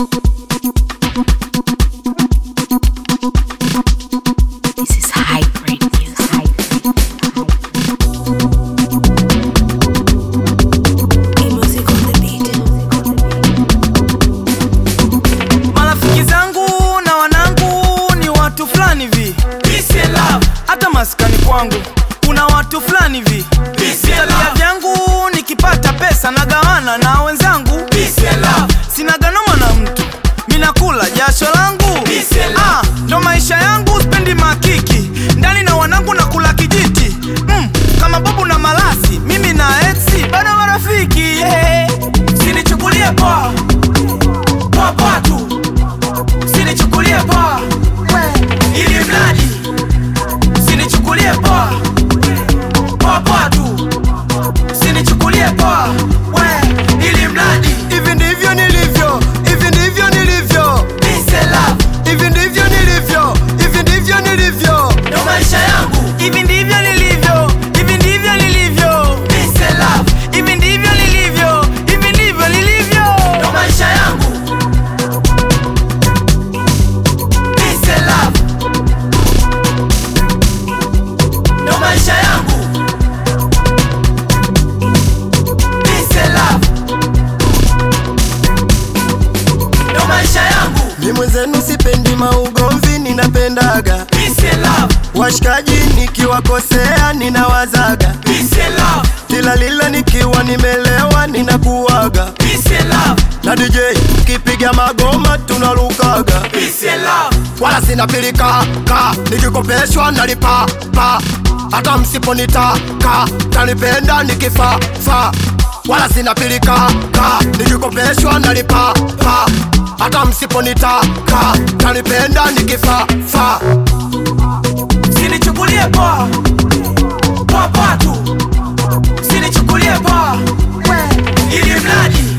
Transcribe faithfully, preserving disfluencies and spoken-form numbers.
Maskani kwangu kuna watu fulani vi tabia vyangu nikipata pesa nagawana na wenzangu. Sina ganoma na mtu, minakula jasho langu. Ah, ndo maisha yangu, spendi makiki ndani na wanangu na kula kijiti. mm, Kama babu na malasi, mimi na exi bado marafiki. yeah. Sinichukulie poa poa poa tu, sinichukulie poa ili mradi. Sinichukulie poa poa poa tu, sinichukulie poa we ili mradi. Hivi ndivyo nilivyo, hivi ndivyo nilivyo, peace and love. Hivi ndivyo nilivyo, hivi ndivyo nilivyo, ndo maisha yangu. Hivi ndivyo nilivyo, hivi ndivyo nilivyo, peace and love. Hivi ndivyo nilivyo, hivi ndivyo nilivyo, ndo maisha yangu. Peace and love, ndo maisha yangu. Peace and love, ndo maisha yangu. Mimi mwenzenu sipendi maugomvi, ninapendaga Peace and love, washikaji nikiwakosea ninawazaga. peace and love, Kila lila nikiwa nimelewa ninakuaga. peace and love, Na D J kipiga magoma tunarukaga. peace and love, Wala sina pilika ka, nikikopeshwa nalipa pa. Hata msiponitaka tanipenda nikifa fa. Wala sina pilika ka, nikikopeshwa nalipa pa. Hata msiponitaka tanipenda nikifa fa. sinichukulie poa poa poa tu, sinichukulie poa ili mradi.